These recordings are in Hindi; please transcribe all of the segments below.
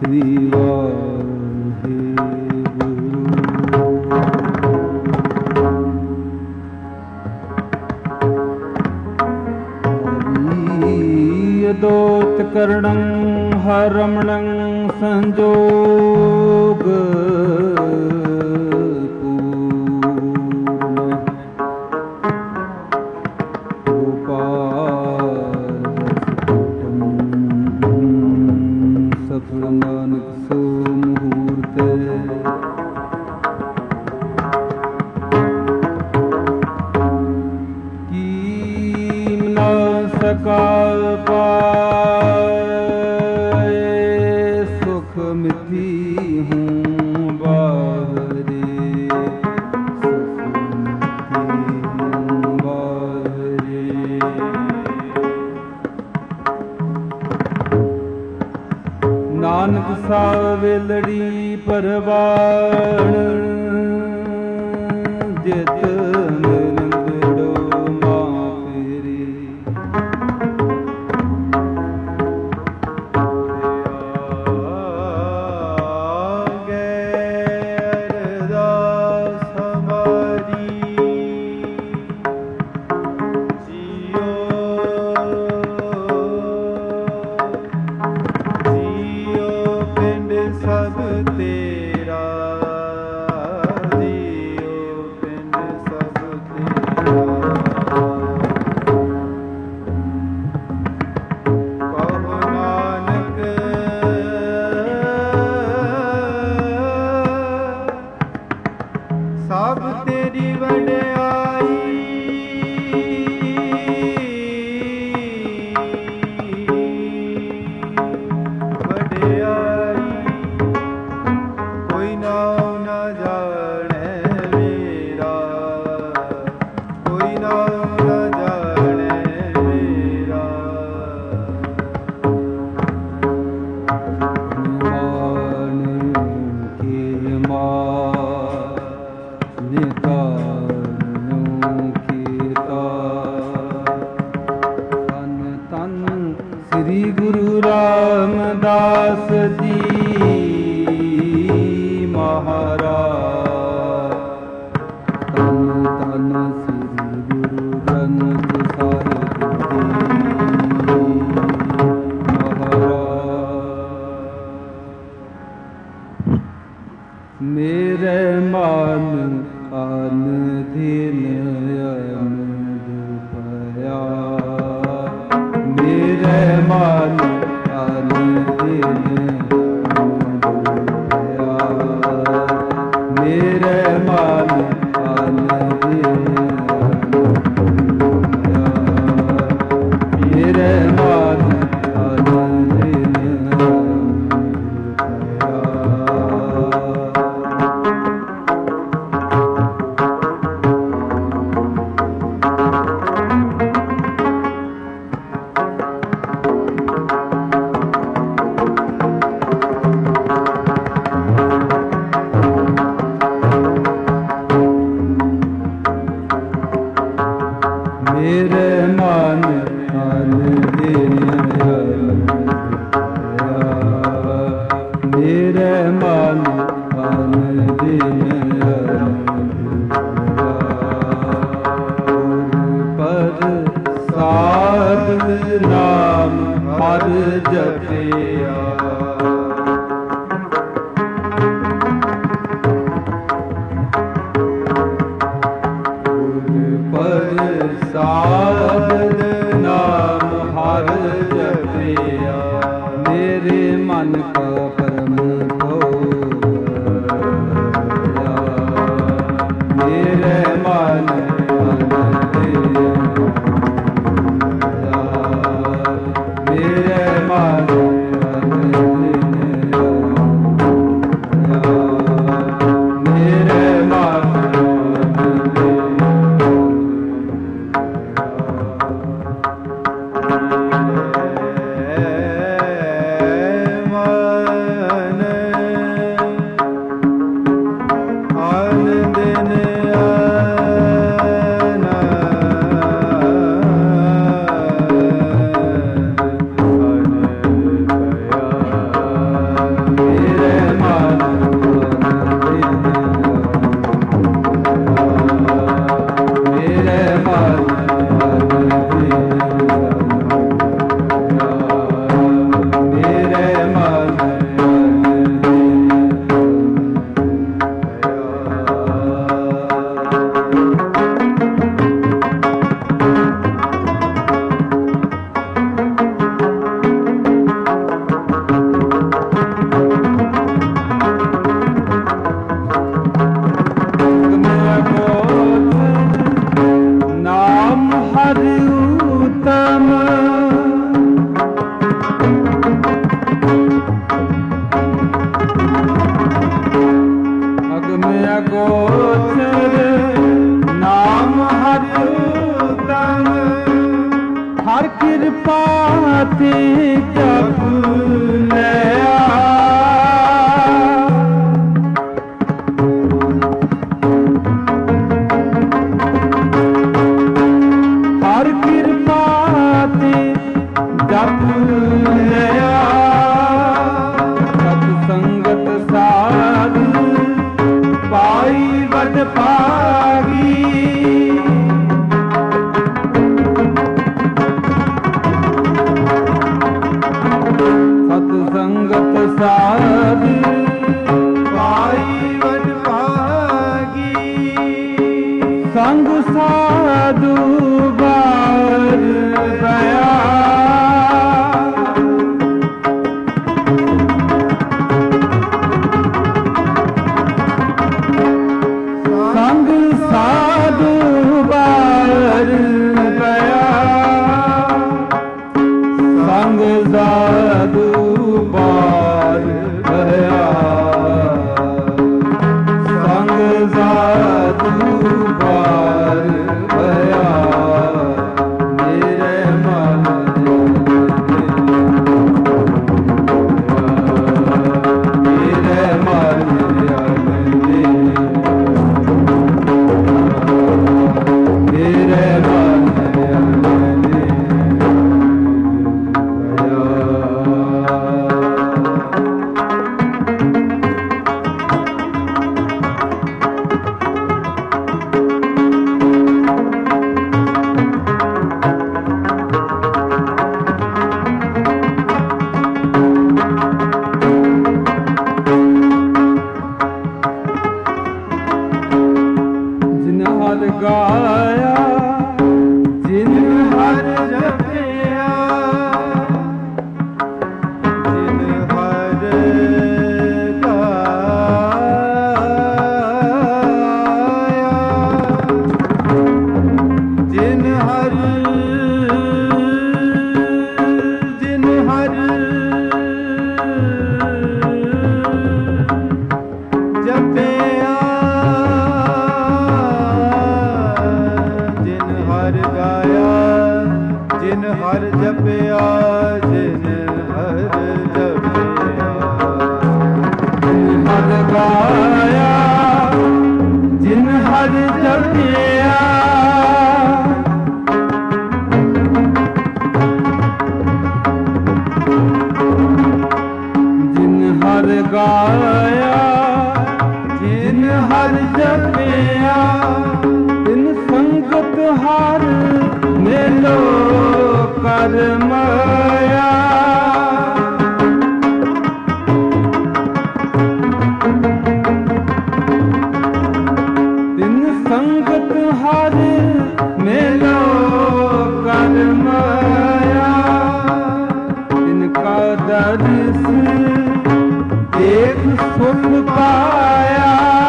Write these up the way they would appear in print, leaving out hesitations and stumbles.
ਸ੍ਰੀ ਵਾਹਿਗੁਰੂ। ਦੋਤ ਕਰਣੰ ਹਰਮਣੰ ਸੰਜੋਗ ਕਾਲ ਪਾਏ ਸੁਖ ਮਿੱਥੀ ਹੂੰ ਬਾਹਰੇ, ਸੁਖ ਮਿੱਥੀ ਹੂੰ ਬਾਹਰੇ। ਨਾਨਕ ਸਾਹਿਬ ਵੇਲੜੀ ਪਰਵਾਣ ਜਿਤ ਸ੍ਰੀ ਗੁਰੂ ਰਾਮਦਾਸ ਜੀ ਮਹਾਰਾਜ। ਧੰਨ ਧੰਨ ਸ੍ਰੀ ਗੁਰੂ ਗ੍ਰੰਥ ਸਾਹਿਬ ਜੀ ਮਹਾਰਾਜ। ਮੇਰੇ ਮਨ ਅਨ ਧਿਨ ਅਮਦ ਭਇਆ, ਮੇਰੇ ਮਨ ਅਨ ਧਿਨ ਅਮਦ ਭਇਆ, ਮੇਰੇ ਮਨ ਅਨ ਧਿਨ ਅਮਦ ਭਇਆ, ਮੇਰੇ ਮਨ ਅਨ ਧਿਨ ਅਮਦ ਭਇਆ। ਮੇਰੇ ਮਨ ਅਨ ਧਿਨ ਅਮਦ ਭਇਆ, ਮੇਰੇ ਮਨ ਅਨ ਧਿਨ ਅਮਦ ਭਇਆ। ਪ੍ਰਸਾਦ ਨਾਮ ਹਰ ਜਪਿਆ, ਪ੍ਰਸਾਦ ਨਾਮ ਹਰ ਜਪਿਆ, ਮੇਰੇ ਮਨ ਕਾ ਪਰਮ ਭਉ। ਵਡ ਭਾਗੀ। ਸਤ ਸੰਗਤ ਸਾਧ ਪਾਈ ਵਡ ਭਾਗੀ। ਸੰਗ ਸਾਧੂ ਬਾਰ ਗਿਆ। ਸੰਗ ਸਾਧੂ ਬਾਰ ਗਿਆ। ਸੰਗ ਸਾਧੂ ਬਾਰ ਗਿਆ। ਸੰਗ ਸਾਧੂ ਬਾਰ ਗਿਆ। ਮੇਰੇ ਮਨ ਮੇਰੇ ਮਨ ਮੇਰੇ ਮਨ ਗਾਇਆ ਜਿਨ ਹਰ ਜਪਿਆ। ਜਿਨ ਹਰ ਗਾਇਆ। ਜਿਨ ਹਰ ਜਿਨ ਹਰ ਜਪਿਆ। ਜਿਨ ਹਰ ਜਪਿਆ। ਜਿਨ ਹਰ ਜਪਿਆ। ਜਿਨ ਹਰ ਗਾਇਆ। ਜਿਨ ਹਰ ਜਪਿਆ। ਜਿਨ ਹਰ ਗਾਇਆ। ਜਿਨ ਹਰ ਜਪਿਆ। ਤਿਨ ਸੰਗਤ ਹਰ ਮੇਲੋ ਕਰ ਮਾਇਆ। ਤਿਨ ਸੰਗਤ ਹਰ ਮੇਲੋ ਕਰ ਮਾਇਆ। ਤਿਨ ਕਾ ਦਰਸ ਦੇਖ ਸੁਖ ਪਾਇਆ।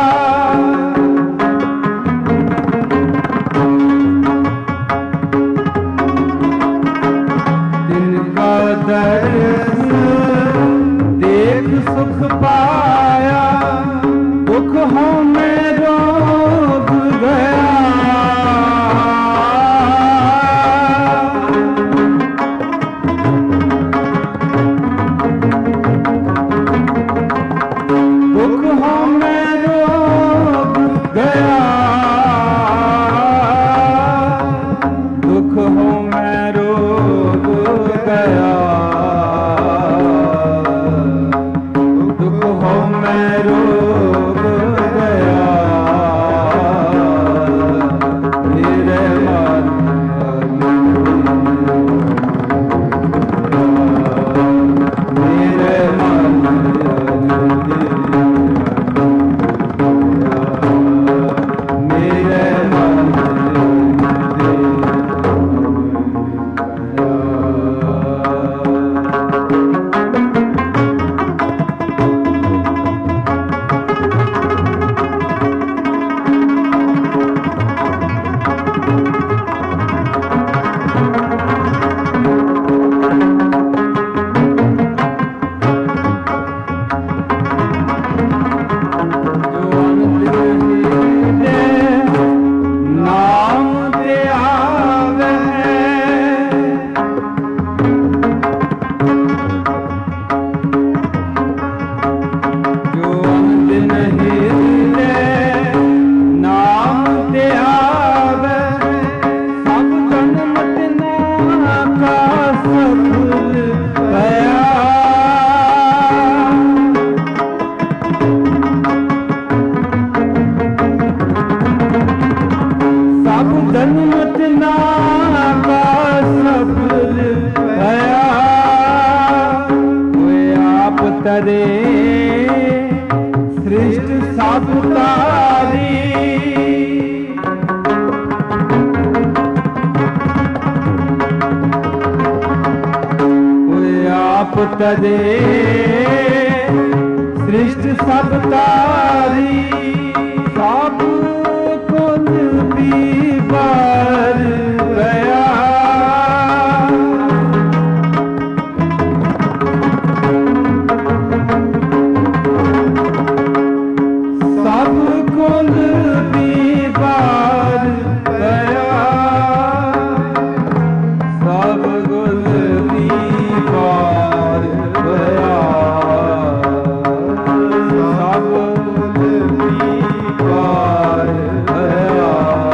ਦਰਸ ਦੇਖ ਸੁਖ ਪਾਇਆ। ਦੁਖ ਹਉਮੈ ਰੋਗ ਗਿਆ। ਦੁਖ ਹਉਮੈ ਰੋਗ ਗਿਆ। ਦੁਖ ਹਉਮੈ ਰੋਗ ਗਿਆ। ਦੁਖ ਹਉਮੈ सृष्टि सब तारी आप तदे सृष्टि सब तारी सब कुल बीबार गया सब कुल बीबार गया सब कुल बीबार गया सब कुल बीबार गया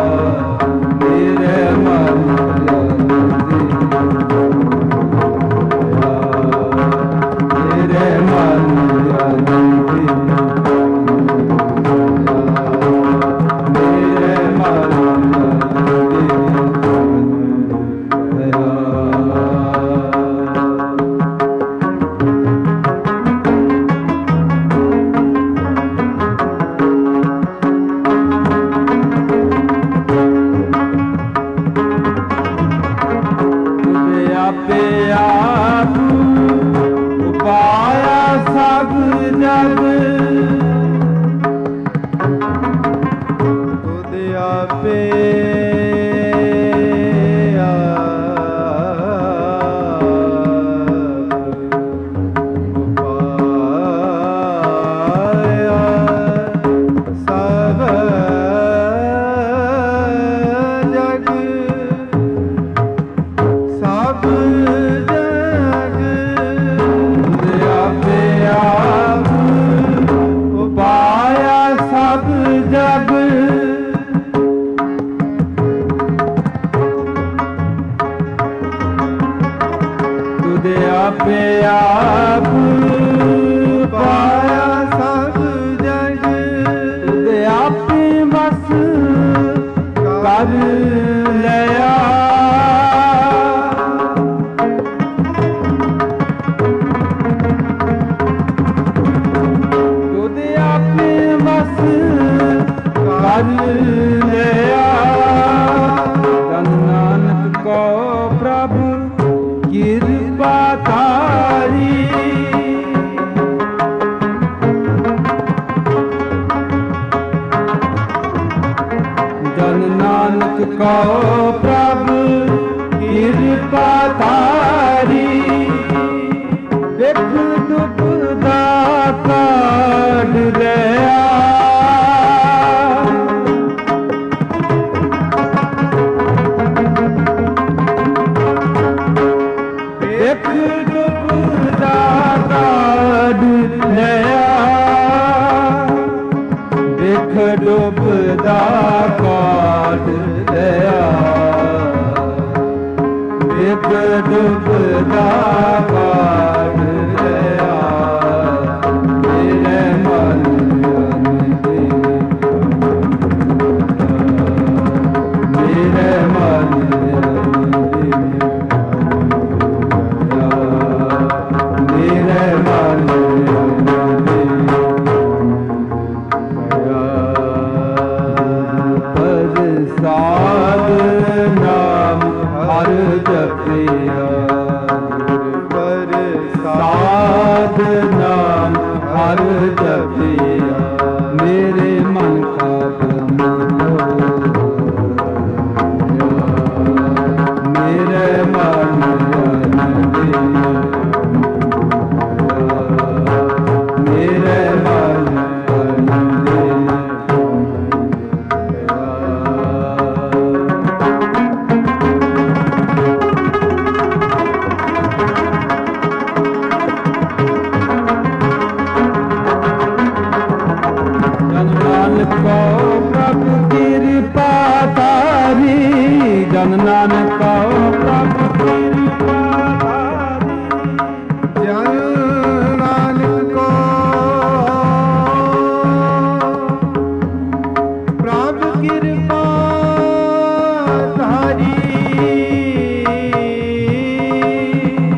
मेरे मन मेरे मन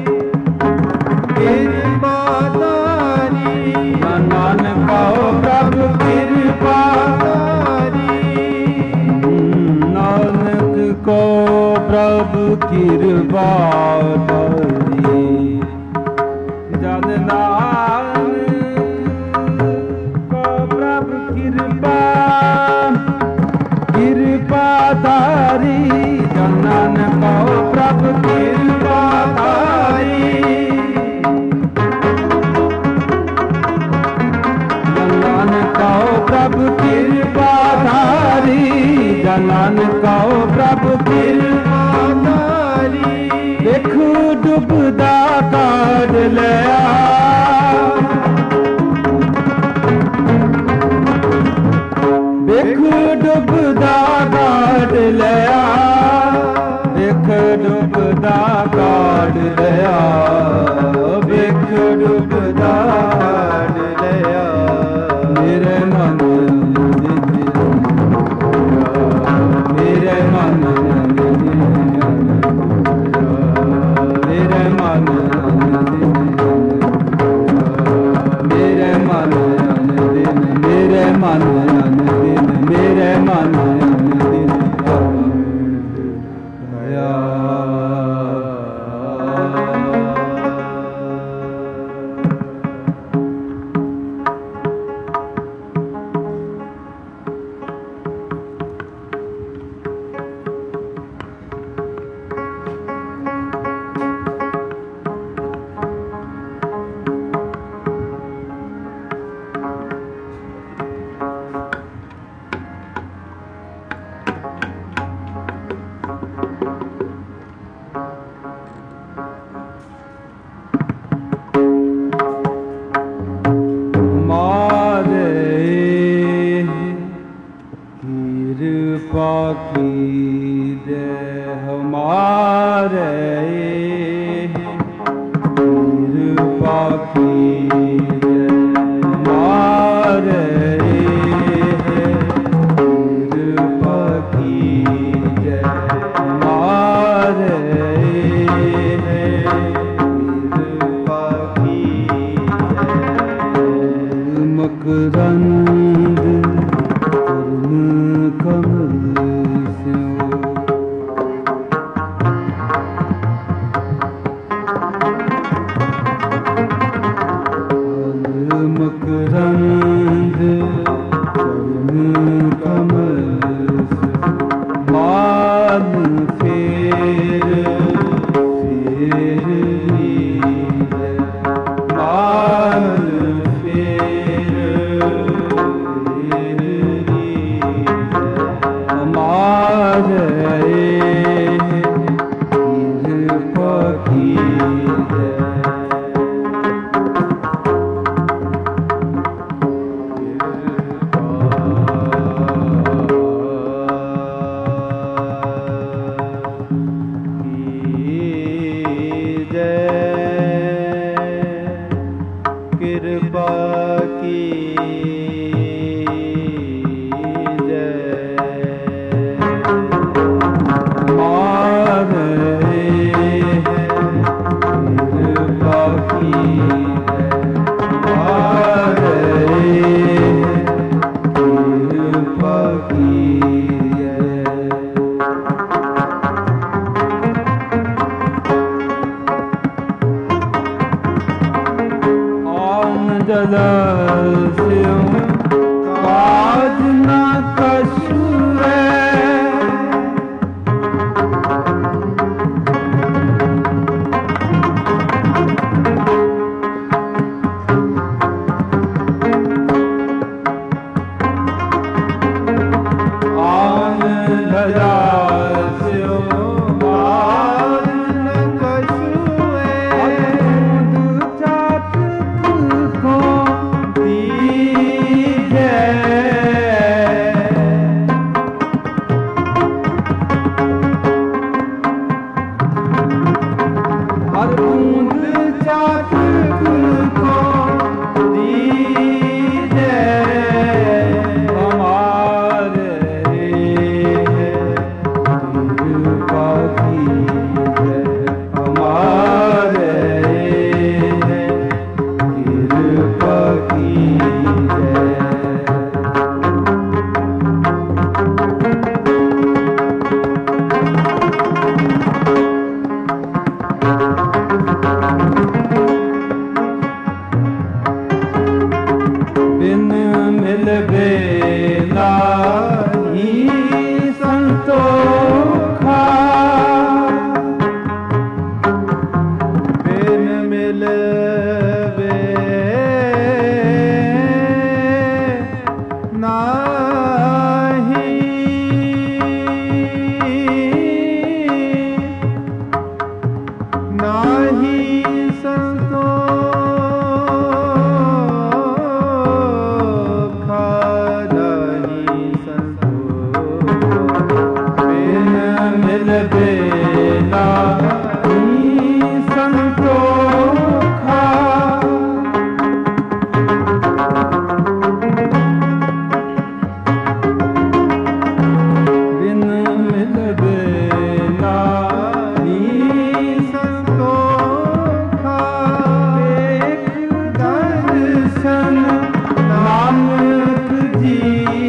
नानक पाओ प्रभु पातारी जन नानक को प्रभु कृपाधारी जन नानक को प्रभु कृपाधारी जन नानक को प्रभु कृपाधारी जन नानक को प्रभु कृपाधारी देखो डुबदा काढ़ लिया देखो डुबदा काढ़ लिया देखो डुबदा काढ़ लिया देखो डुबदा काढ़ लिया मेरे मन मेरे मन मेरे मन मेरे मन मेरे मन मेरे मन दया की मिलबे नाही संतोखा बिन मिलबे नाही नाही संतोखा नहीं संतोखा बिन मिलबे नाही संतोखा बिन मिलबे नाही संतोखा एक दर्शन नानक जी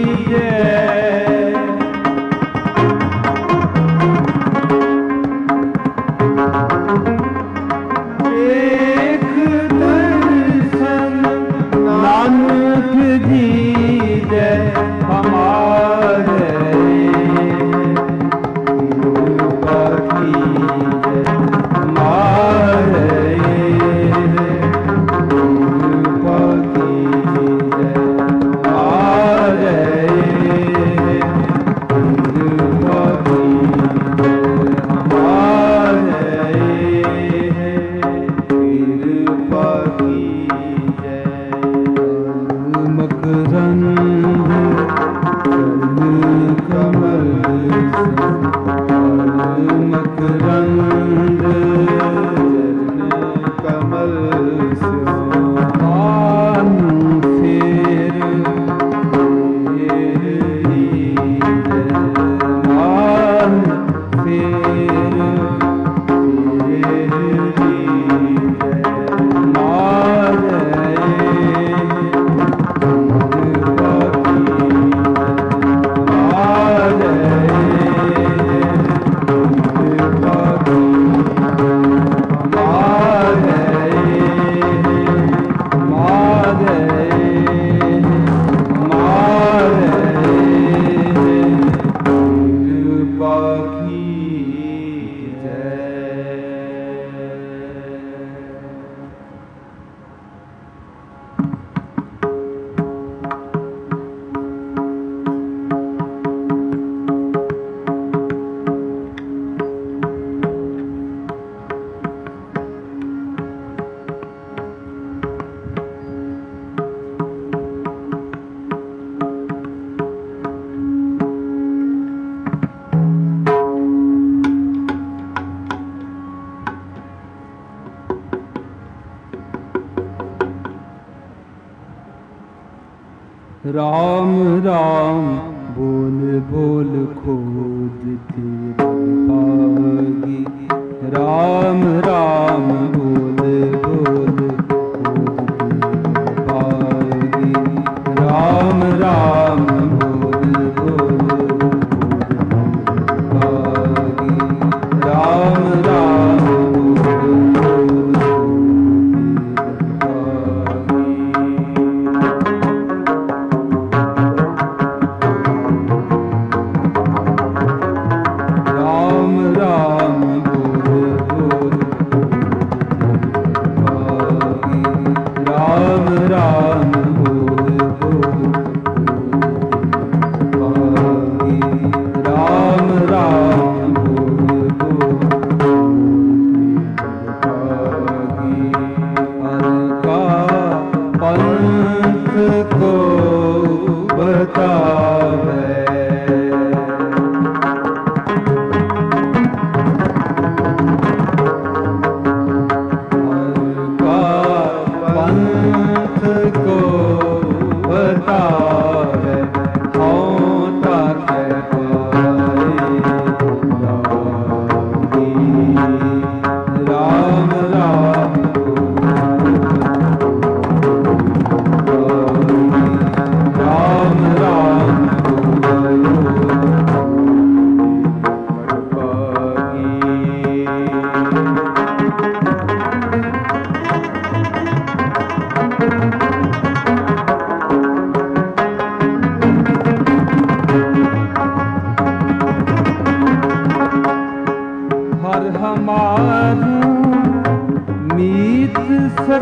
एक दर्शन नानक जी जय हमारे कृपा की जय हमारे कृपा की जय हमारे कृपा की जय हमारे कृपा की जय मकरंद कमल मकरंद कमल मान फेर मान फेर राम राम बोल बोल खोजती भागी राम राम बोल बोल खोजती भागी राम राम बोल बोल खोजती भागी राम राम बोल बोल राम राम बोल बोल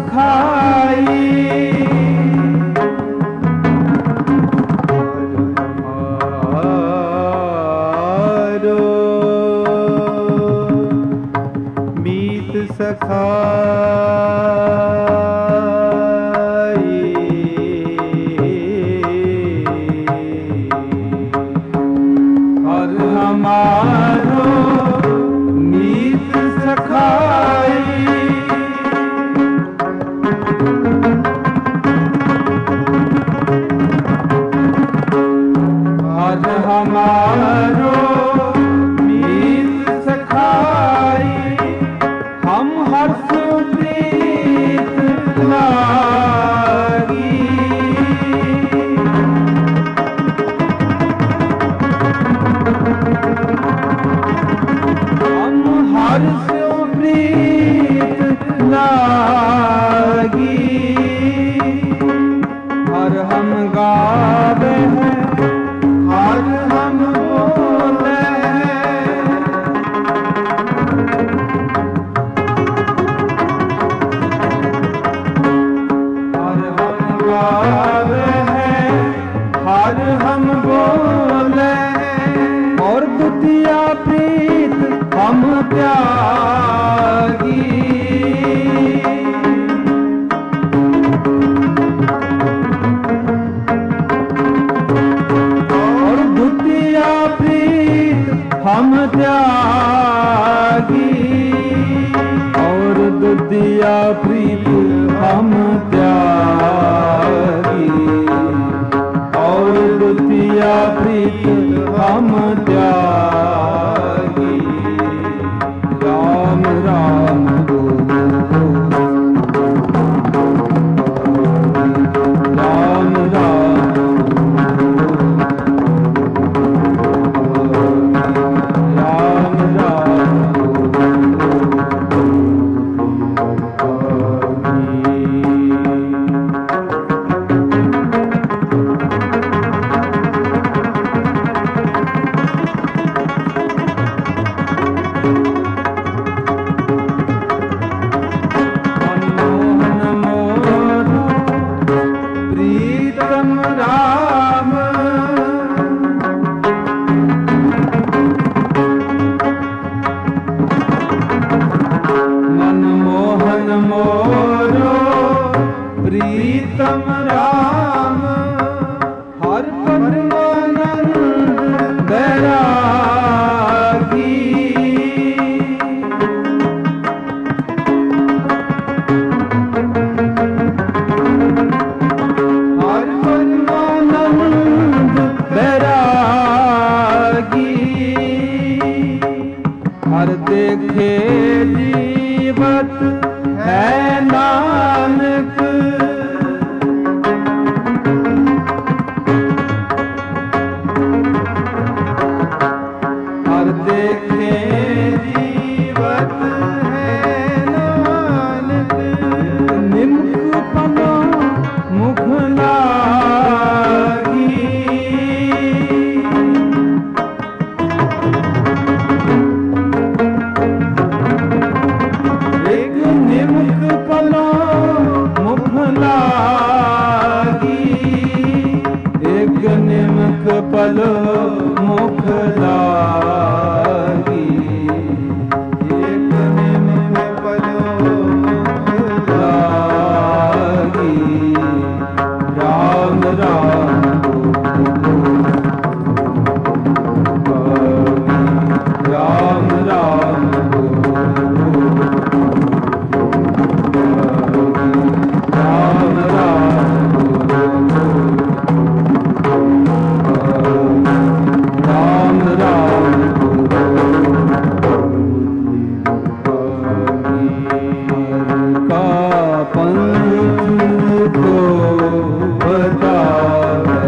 सखाई मीत सखाई हर हमारो मीत सखाई हर हमारो मीत सखाई हम हर्ष प्रीत लागी हम हर्ष प्रीत लागी हर हम गावे हैं हर हम बोले हर हम गावे हैं हर हम बोले और द्वितीया प्रीत हम त्यागी हम त्यागी और द्वितीया प्रीत हम त्यागी और द्वितीया प्रीत हम त्यागी राम राम बोलो राम राम प्रीतम राम हर परमानंद बैरागी हर परमानंद बैरागी हर देखे जीवत है नानक हर देखे जीवत है नानक निमुख पनो मुख लागी एक निमुख पनो मुख लागी एक निमुख पलो मुख लागी एक निमुख पलो मुख लागी राम राम राम राम राम राम राम का पंथ को बता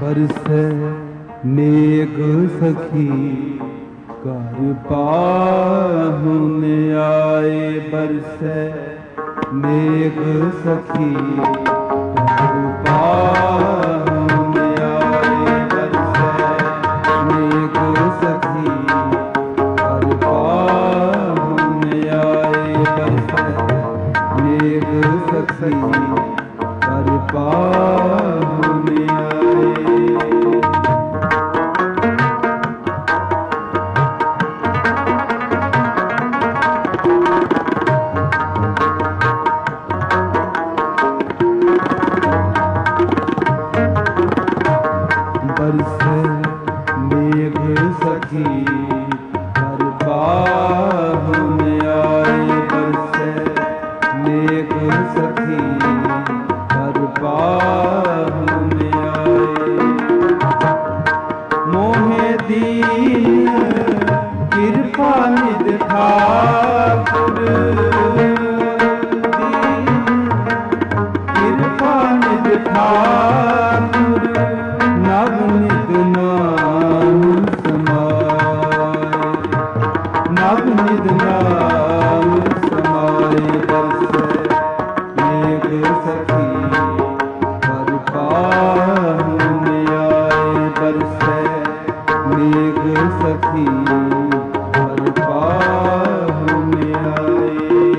बरसे मेघ सखी कर पाहुन आए। बरसे मेघ सखी कर पाहुन आए। बरसे मेघ सखी कर पाहुन आए। बरसे मेघ सखी कर पाहुन आए। बरसे मेघ सखी कर पाहुन आए। बरसे मेघ सखी कर पाहुन आए। मोहे दीन कृपा निध ठाकुर। दीन कृपा निध ठाकुर नवनित नाम समाए। नवनित नाम समाए। बरसे मेघ सखी कर पाहुन आए। बरसे मेघ सखी कर पाहुन आए।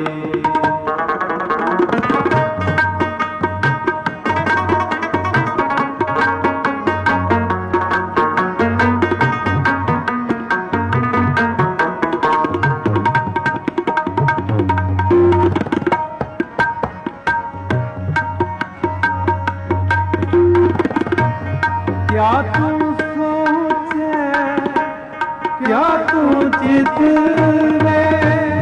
क्या तू सोचे क्या तू चित में।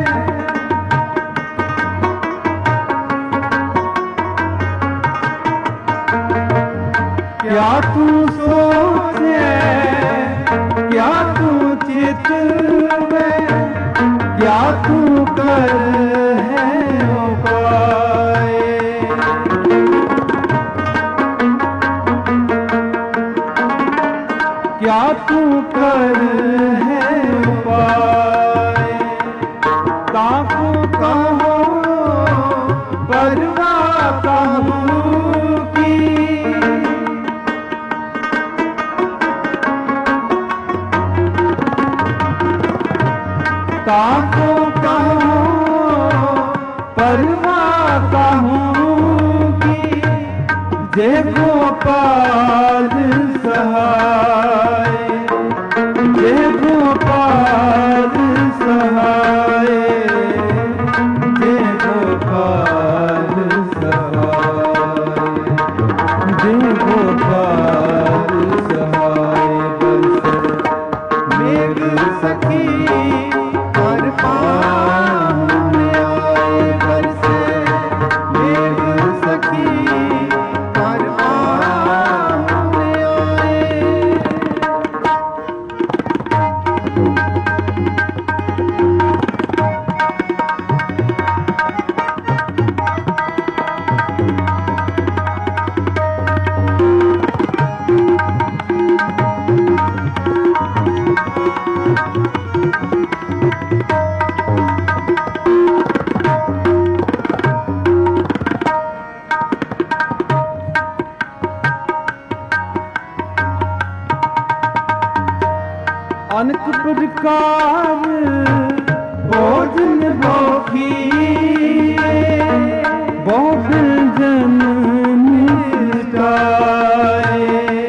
क्या तू सोचे क्या तू चित में। क्या तू कर है उपाय। क्या तू कर है उपाय। ताकू कहो परवाह कहूँ की। ताकू कहो परवाह कहूँ की। जय गोपाल सहाय। जय गोपाल सहाय। जय गोपाल सहाय। जय गोपाल सहाय। बरसे मेघ सखी कर पाहुन आए। बरसे मेघ सखी कर पाहुन आए। अनेक प्रकार भोजन भोखिए। भोजन निष्ठाए।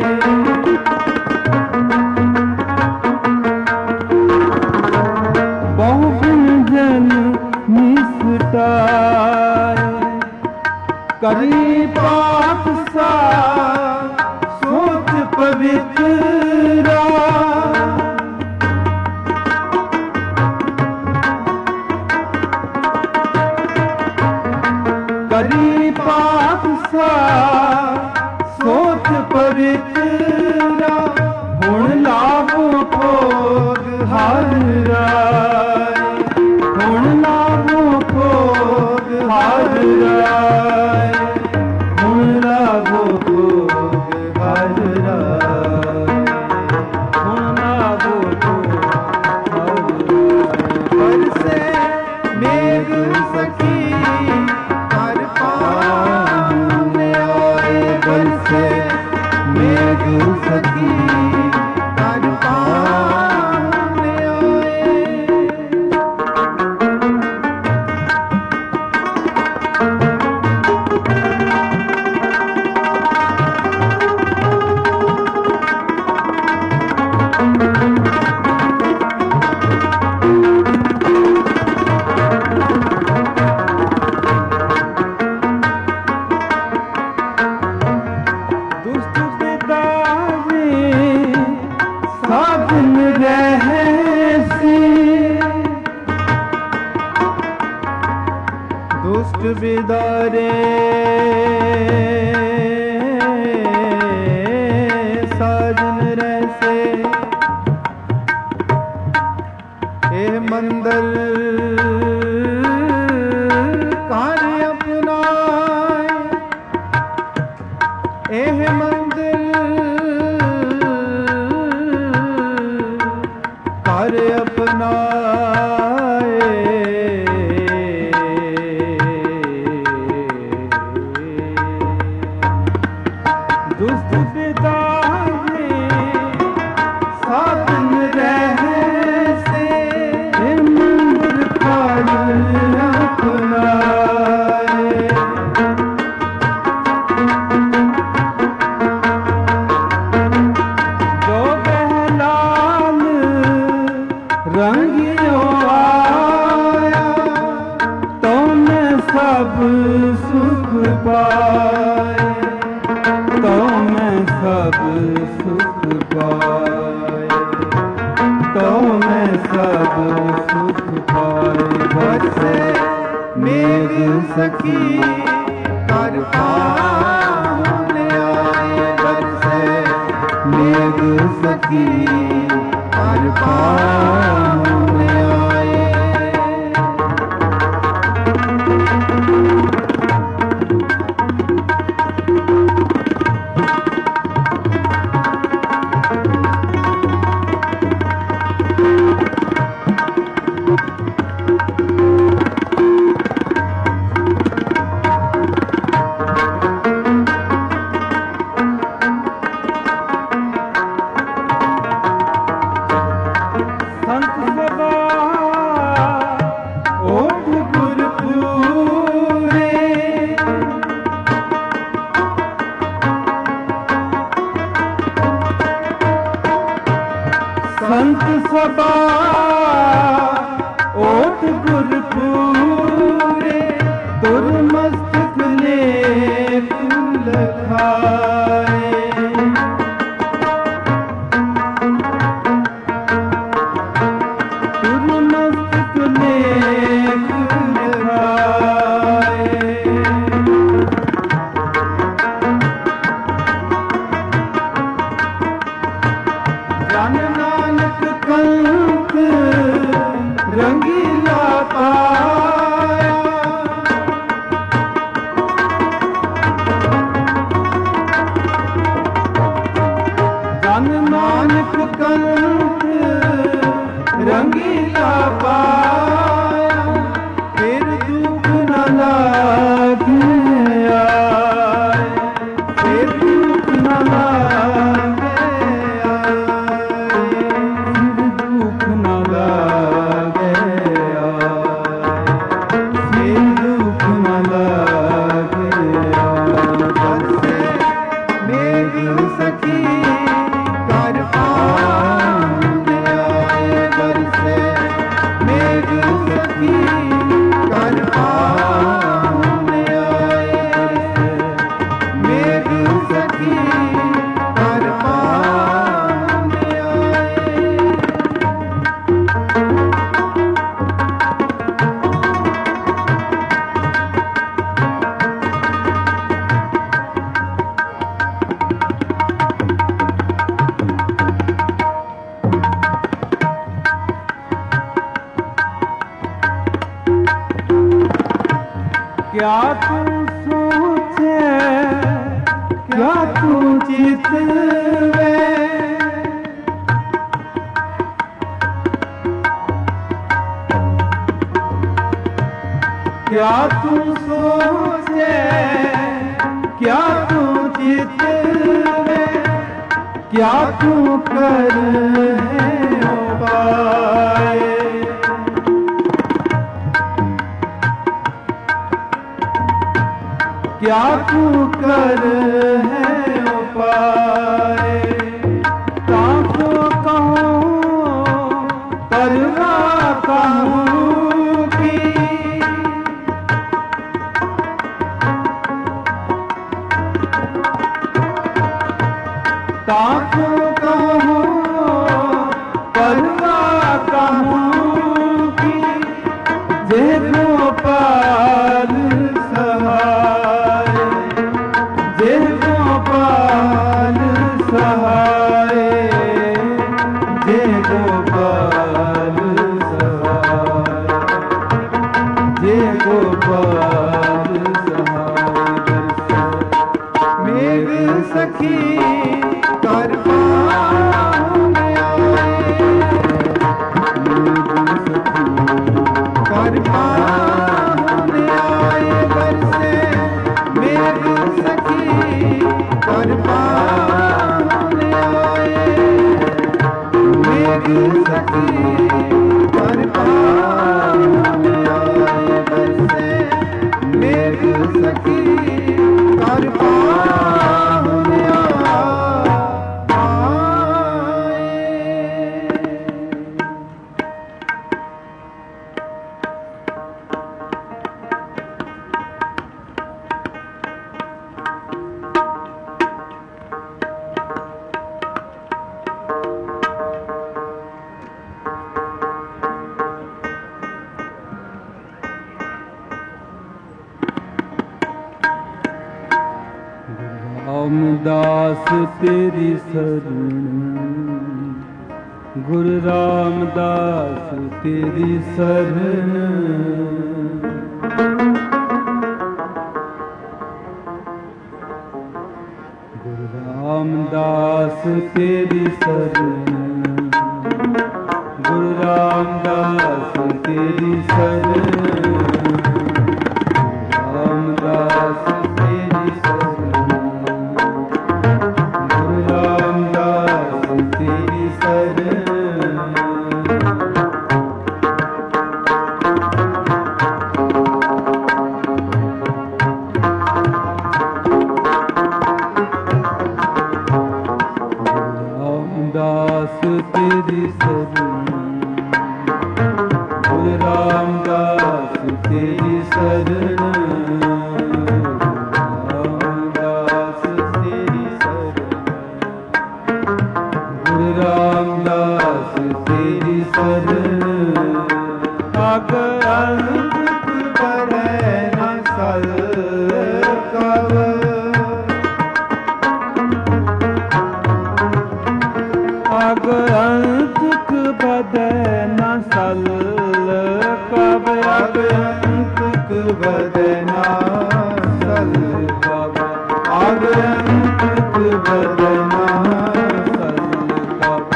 भोजन निष्ठाए। करी पाप सा सोच पवित्रा। करी पाप सा सोच पवित्रा। गुण लाभो भोग हर राय। गुण लाभो भोग हर राय। गुण लाभो भोग हर राय। दुष्ट बिदारे साजन रहसे ए मंदर कार्य अपनाए एह मंदिर कार्य अपनाए दुष्ट बिदारे साधन रहसे ए मंदिर कार्य अपनाए जो बहलाल रंगियो आया तो मैं सब सुख पाए तो मैं सब सुख पाए तो मैं सब सुख पाए बरसे मेघ सखी कर पाहुन आए बरसे मेघ सखी कर पाहुन आए संत सभा ओठ गुर पूरे संत सभा ओठ गुर पूरे तुर मस्तक ले फूल खाए मस्तक ने फूल खाए जन नानक कंठ रंगीला पाया जन नानक कंठ रंगीला पाया फिर दुख न लागे आए फिर दुख न लागे आए फिर दुख न लागे आए फिर दुख न लागे आए बरसे मेघ सखी कर पाहुन आए बरसे मेघ सखी कर पाहुन आए मेघ सखी कर पाहुन आए क्या तू सोचे क्या तू चितवे क्या तू सोचे क्या तू चितवे क्या तू कर है उपाय क्या तू कर है उपाय ताको कहूँ परवा कहूँ की ताको कहूँ परवा कहूँ की जे गोपाल रामदास तेरी शरण, गुरु रामदास तेरी शरण। गुरु रामदास तेरी शरण, गुरु रामदास तेरी शरण। रामदास तेरी शरण, गुरु रामदास तेरी शरण। रामदास तेरी शरण, गुरु रामदास तेरी शरण। रामदास तेरी शरण, गुरु रामदास तेरी शरण। अग अंत बरै न सकव, अग अंत बदै न सकव, अग अंत बदै न सकव, अग अंत बदै न सकव।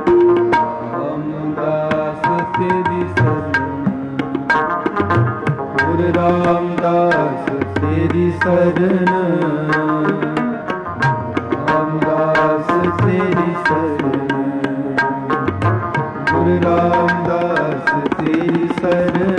रामदास तेरी शरण, गुरु रामदास तेरी शरण। रामदास तेरी शरण, गुरु रामदास तेरी शरण।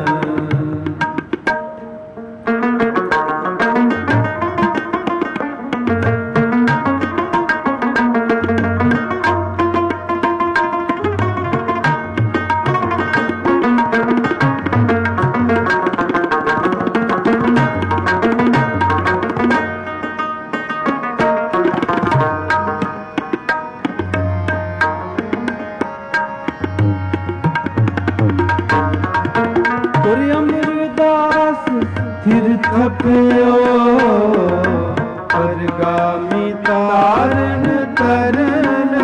अमरदास तीर्थ पियो, परगामी तारण तरन।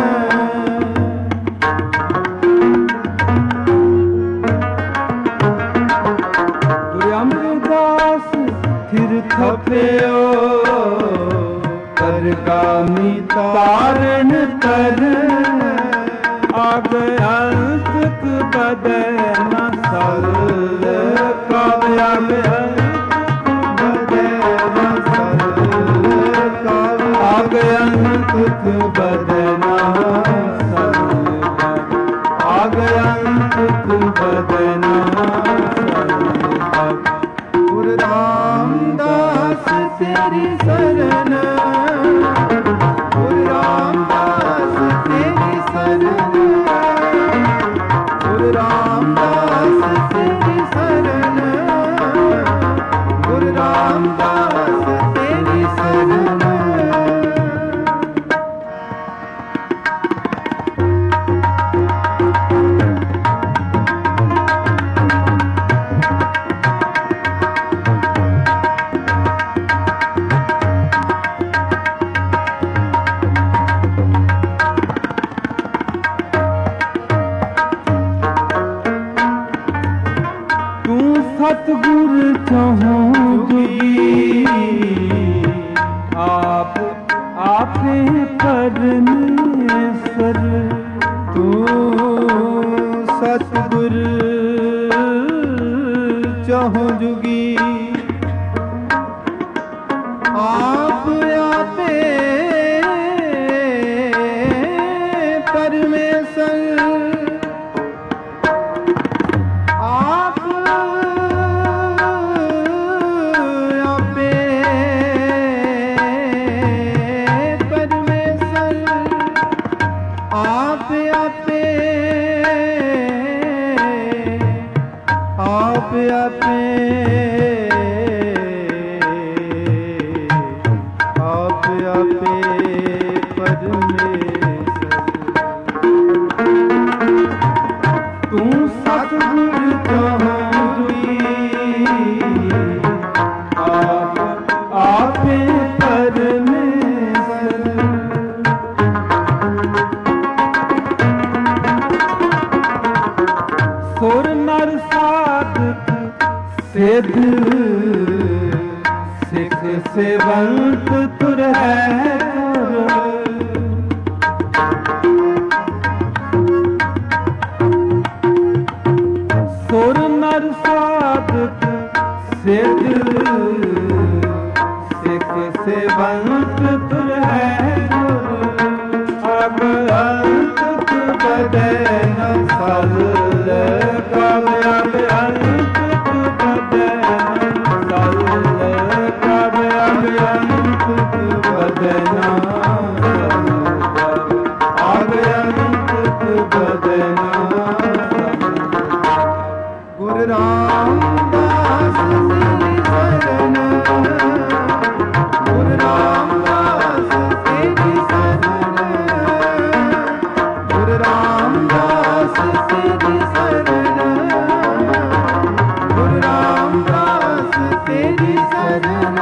अमरदास तीर्थ पियो, परगामी तारण तरन। आग अंत बदै न सकव, आग अंत बदै न सकव, आग अंत बदै न सकव, आग अंत बदै न सकव। गुरु रामदास तेरी शरण, गुरु रामदास तेरी शरण, गुरु रामदास तेरी शरण, गुरु रामदास तेरी शरण। सतगुर चहो जुगी, आप आपे परमेश्वर। तू सतगुर चहो जुगी, आप आपे परमेश्वर। परमेश्वर ਸਿੱਖ ਸੇਵੰਤ ਤੁਰ ਹੈ ਸੁਰ ਨਰ ਸਾਧਕ ਸਿੱਧ ਸਿੱਖ ਸੇਵੰਤ ਤੁਰ ਹੈ ਅਬ ਅੰਤ ਬਦੈ ਨ ਸਲ ਕਬ ਅਬ ਅੰਤ ਬਦੈ ਨ ਸਲ ਕਬ ਅਬ ਅੰਤ ਬਦੈ ਨ ਅਬ ਅੰਤ ਬਦੈ ਨ ਗੁਰੂ ਰਾਮਦਾਸ ਤੇਰੀ ਸ਼ਰਨ ਗੁਰੂ ਰਾਮਦਾਸ ਤੇਰੀ ਸ਼ਰਨ ਗੁਰੂ ਰਾਮਦਾਸ ਤੇਰੀ ਸ਼ਰਨ ਗੁਰੂ ਰਾਮਦਾਸ ਤੇਰੀ ਸ਼ਰਨ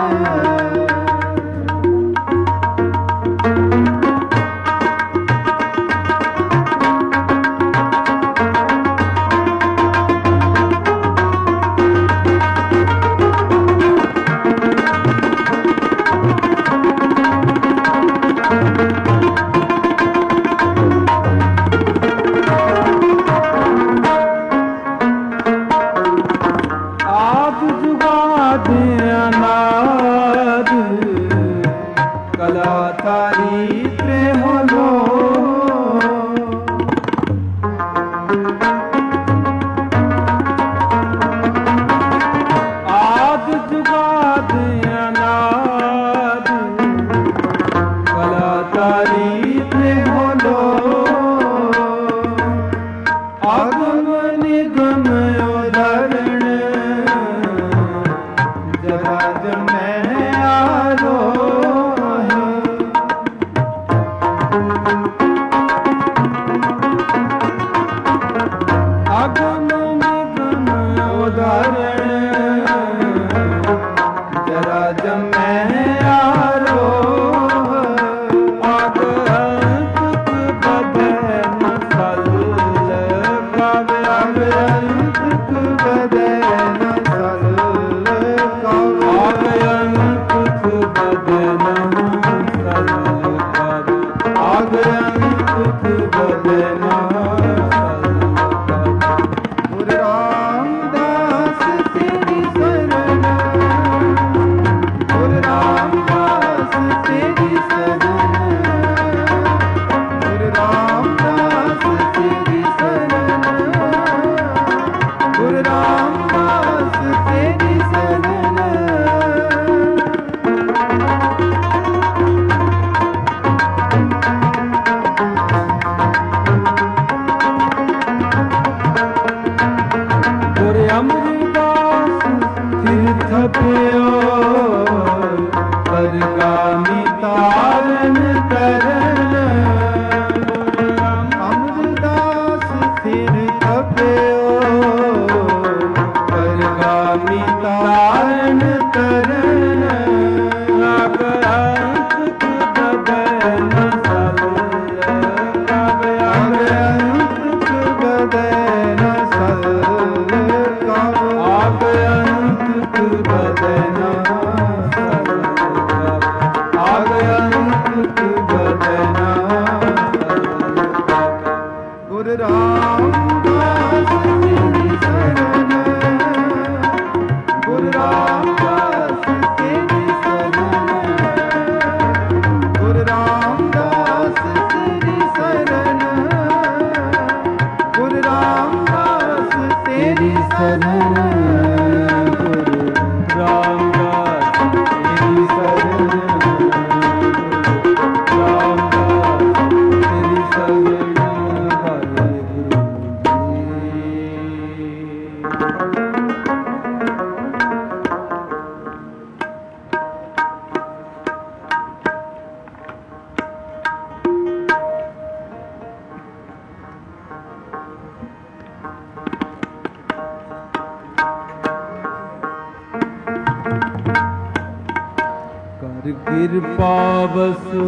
ਕਿਰਪਾ ਬਸੁ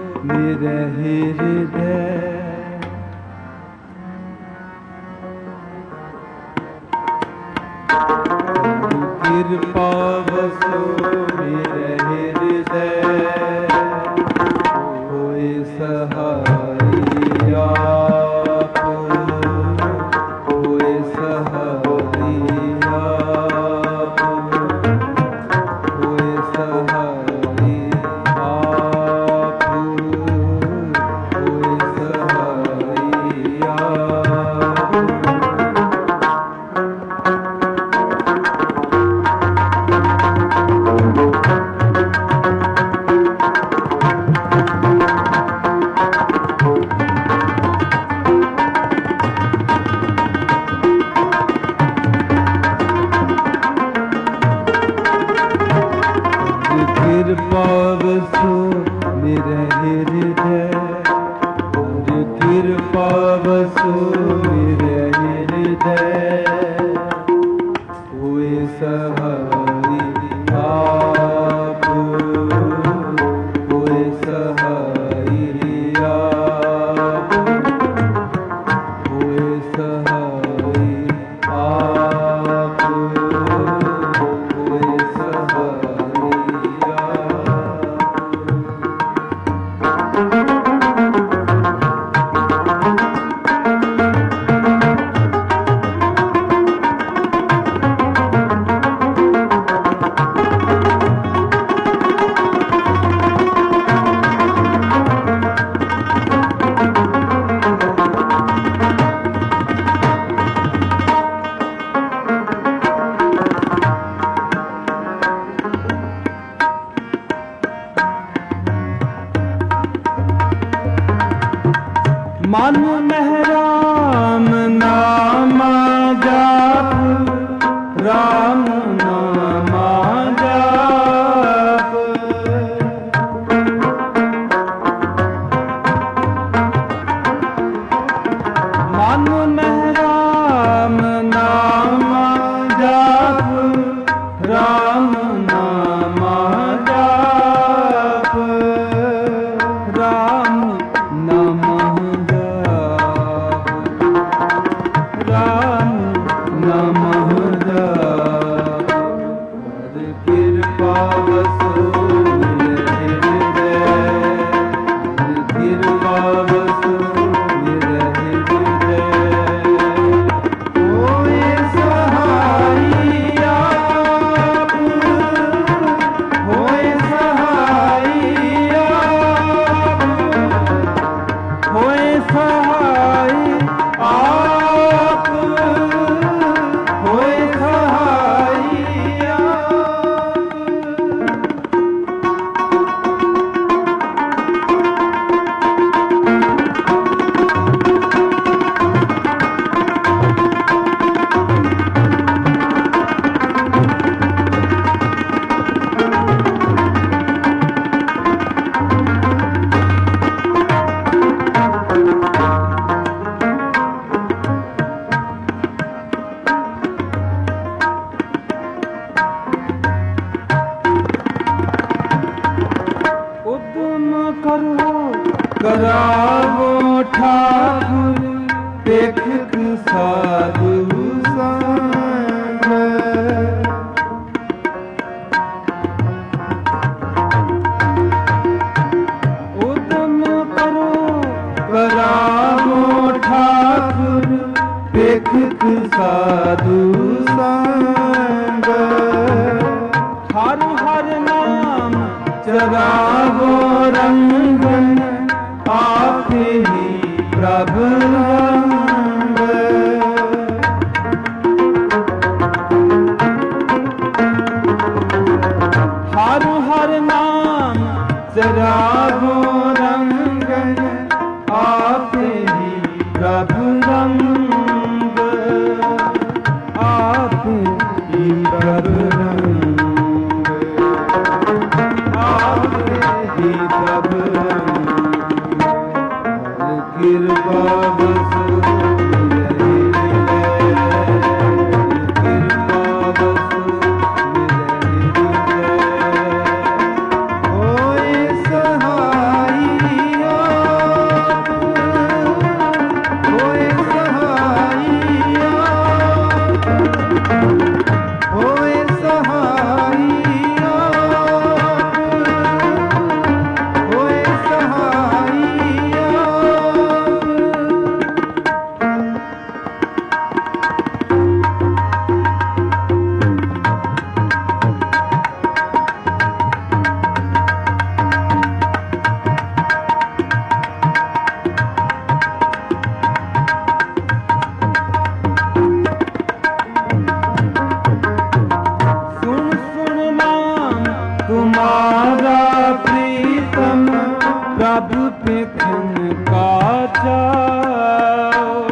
ਮੇਰੇ ਹਿਰਦੈ ਕਿਰਪਾ ਬਸੁ ਮੇਰੇ कृपा बसो मेरे हृदय, हर कृपा बसो मेरे हृदय। होए सहारी आप, होए सहारी आप, होए सहारी आप, होए सहारी आप। मन में राम नाम जाप, राम नाम जाप। मन में राम नाम जाप, राम नाम जाप, राम नाम राम नमः जाप। हर कृपा बसो मेरे हृदय, हर कृपा बसो मेरे हृदय। होए सहारी आप, होए सहारी आप, होए सहारी आप, होए सहारी आप। उद्यम करो करावो ठाकुर, देखत साधु संग। उद्यम करो करावो ठाकुर, देखत साधु संग। हर हर नाम चरावो रंगन, आप ही प्रभु रंग। हर हर नाम चरावो रंगन, आप ही प्रभु रंग, आप ही प्रभु रंग, आप ही प्रभु रंग। हर कृपा बसो मेरे हृदय, कृपा बसो मेरे हृदय। होए सहारी आप, होए सहारी आप, होए सहारी आप, होए सहारी आप। सुन सुन नाम तुम्हारा प्रीतम, प्रभु पेखन का जाओ।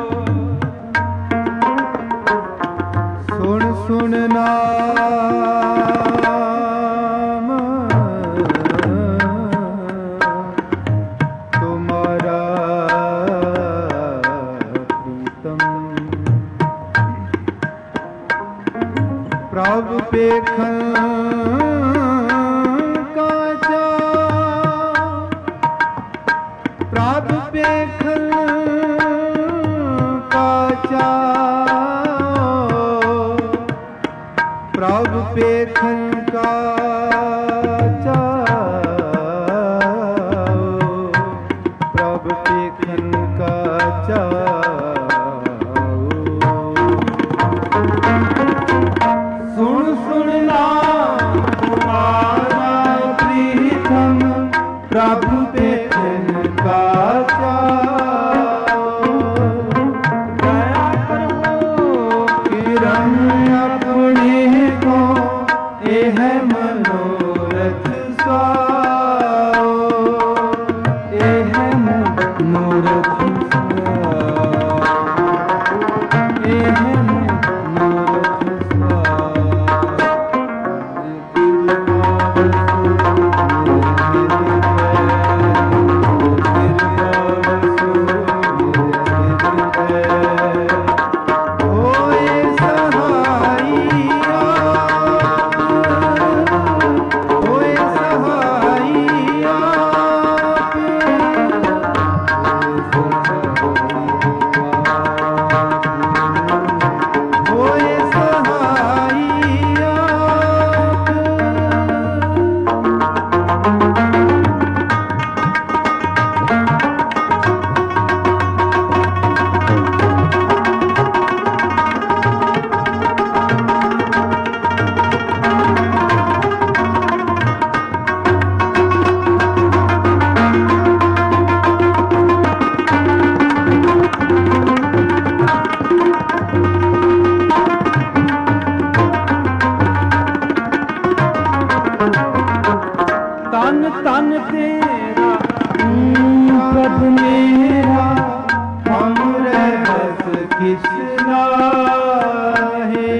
सुन सुन नाम तन तन तेरा पद मेरा हमरे बस किस नाहे।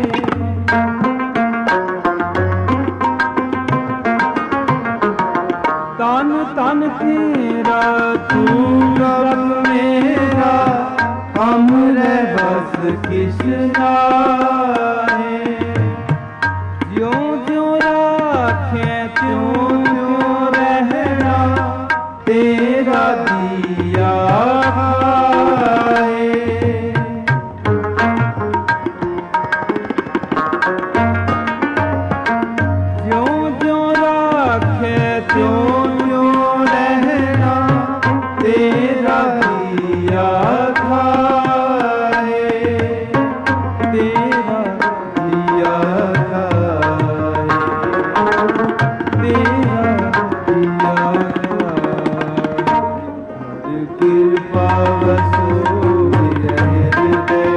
तन तन तेरा तू पद मेरा हमरे बस किस नाहे। ज्यों ज्यों राखे त्यों त्यों रहना तेरा दिया है। ज्यों ज्यों राखे त्यों त्यों रहना तेरा दिया खाए। तेरा दिया खाए, तेरा दिया खाए। कृपा वसो रहे हृदय,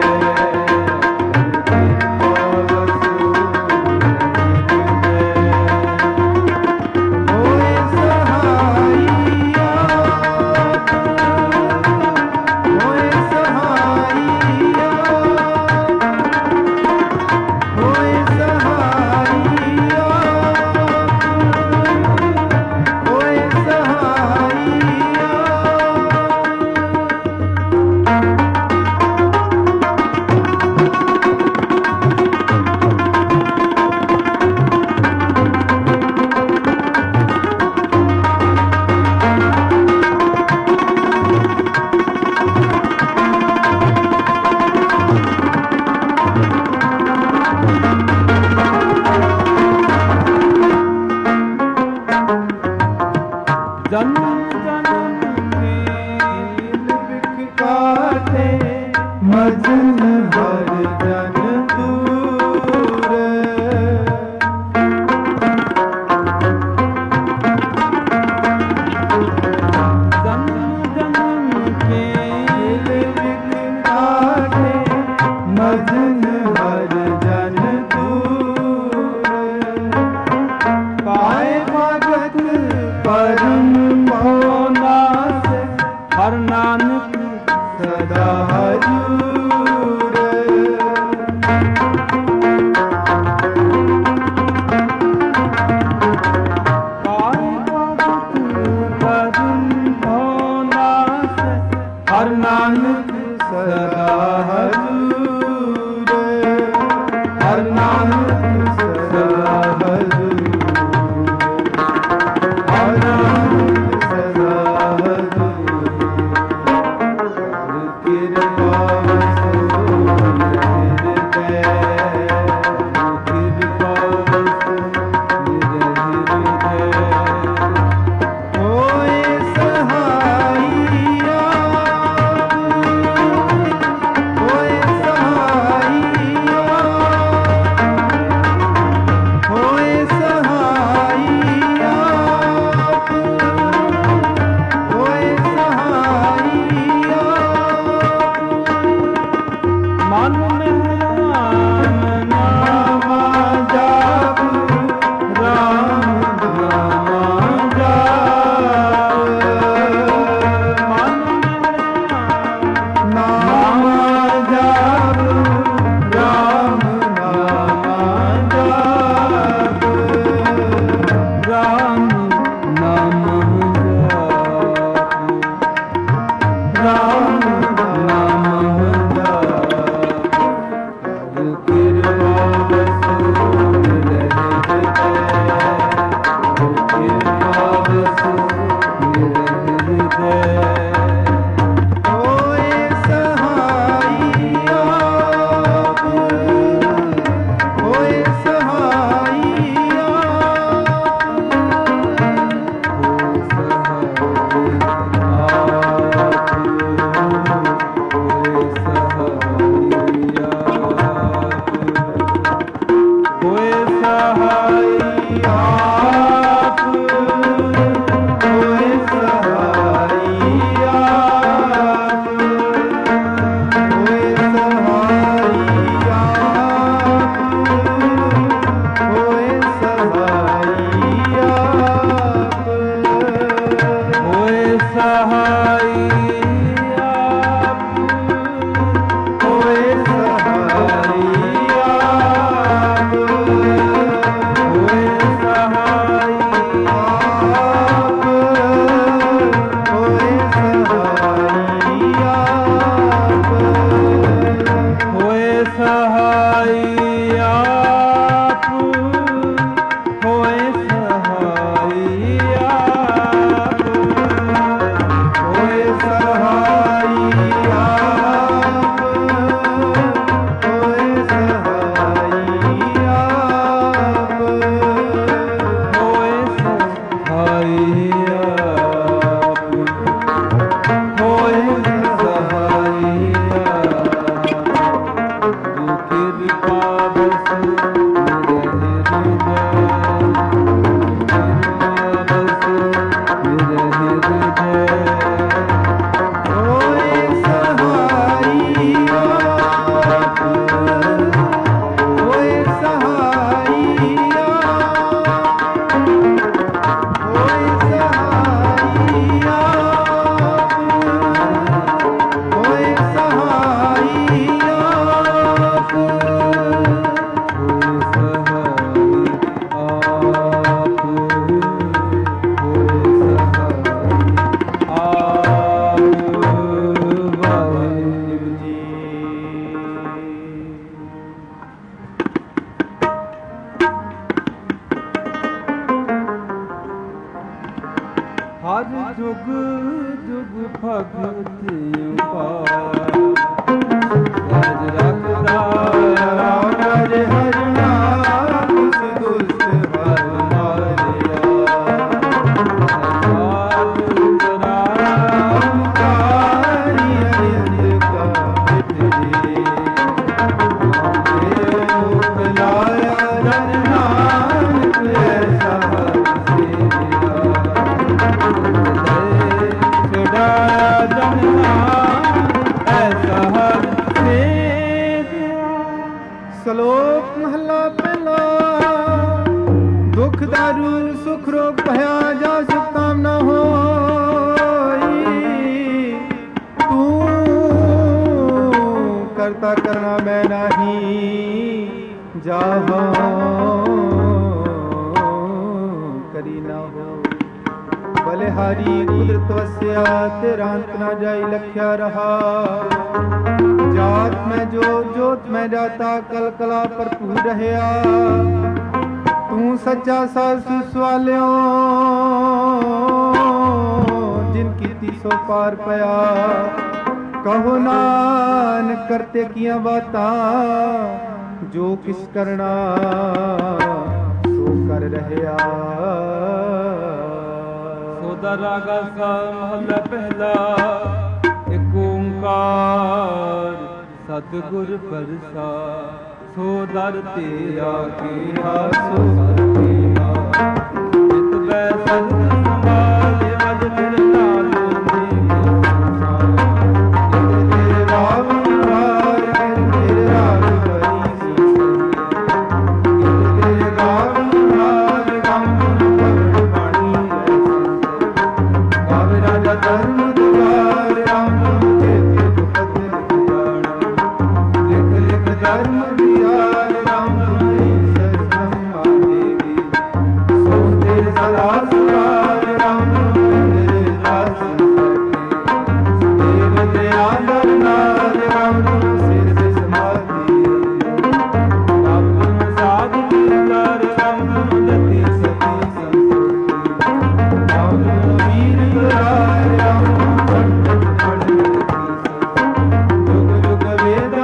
कृपा वसो रहे हृदय। होए सहाइया, होए सहाइया, होए सहाइया, होए सहाइया। जन्म जन्म के बिख काटे मजन भर जन दूर। जन्म जन्म के बिख काटे मजन भर जन दूर। पाए भगत परम मोना से हर नानक सदा हजूर। पाए भगत परम मोना से हर नानक सदा हजूर। हर नानक सदा हजूर। हर नानक ਹਰ ਜੁਗ ਜੁਗ ਭਗਤ ਉਪਾਰ ਸਹਿਜ ਰੱਖਦਾ ਰਾਜ ਹਰਿ ਨਾਮ ਦੁਸ਼ਟ ਹਰ ਮਾਰਿਆ ਸਦਾਨ ਕਾਰੀ ਅਨੰਦ ਕਾ ਪਿਤਰੀ ਲੋਕ ਲਾਇਆ ਰਣ ਨਾਨਕ ਐਸਾ ਸ਼ਲੋਕ ਮਹਲਾ ਪਹਿਲਾ। ਦੁਖ ਦਾਰੂ ਸੁਖ ਰੋਗ ਭਇਆ ਜਾ ਸੁਖ ਕਾਮਨਾ ਹੋਈ। ਤੂੰ ਕਰਤਾ ਕਰਨਾ ਮੈਂ ਨਹੀਂ ਜਾਹਾਂ ਕਰੀ ਨਾ ਹੋ। ਬਲਿਹਾਰੀ ਕੁਦਰਤ ਵਸਿਆ ਤੇਰਾ ਅੰਤ ਨਾ ਜਾਈ ਲਖਿਆ ਰਹਾ। ਜਾਤ ਮੈਂ ਜੋਤ ਮੈਂ ਜਾਤਾ ਕਲ ਕਲਾ ਭਰਪੂਰ ਰਹਿਆ। ਤੂੰ ਸੱਚਾ ਸਾਧ ਸਵਾਲਿਓ ਜਿਨ ਕੀਤੀ ਸੋ ਪਾਰ ਪਿਆ। ਕਹੋ ਨਾਨਕ ਕਰਤੇ ਕੀਆਂ ਬਾਤਾਂ ਜੋ ਕਿਸ ਕਰਨਾ ਸੋ ਕਰ ਰਹਿਆ। ਸੋਦਾ ਰਾਗਾ ਸਾ ਮਹਲਾ ਪਹਿਲਾ। ਇਕ ਓੰਕਾਰ ਸਤਿਗੁਰ ਪ੍ਰਸਾਦਿ। ਸੋ ਦਰ ਤੇਰਾ ਕੀਆ ਸੋ ਦਰ ਤੇਰਾ। ਜਿਤ ਬੈ ਸੰਤ ਸੰਭਾਲੇ ਵਜ ਫਿਰ ਨਾਲ ਤੇਰੇ ਰਾਮ ਵਾਰ ਤੇਰੇ ਰਾਮ ਬਰੀ ਸੀ। ਤੇਰੇ ਰਾਮ ਵਾਰ ਗਮ ਬਾਣੀ ਗਾਵੇ ਰਾਜਾ ਧਰਮ ਦੁਆਰ ਰਾਮ ਧਰਮ ਦਿਆਰ ਰਾਮ ਈਸ਼ਰ ਬ੍ਰਹਮਾ ਦੇਵੀ। ਸੋ ਤੇਰੇ ਸਦਾ ਸੁਰਾਰ ਰਾਮ ਤੇਰੇ ਦਾਸ ਦੇਵ ਤੇ ਆਦਰ ਨਾਲ ਰਾਮ ਸਿਰ ਤੇ ਸਮਾਧੀ। ਰਾਮ ਸਾਧ ਦੀਦਾਰ ਰਾਮ ਜਤੀ ਸਤੀ ਸੰਤੋਖੀ। ਰਾਮ ਵੀਰ ਗੁਰਾਰ ਰਾਮ ਪੰਡਤ ਪੰਡਤ ਜੁਗ ਜੁਗ ਵੇਦਾ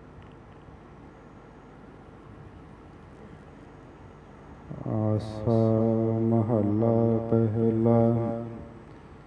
ਆਸਾ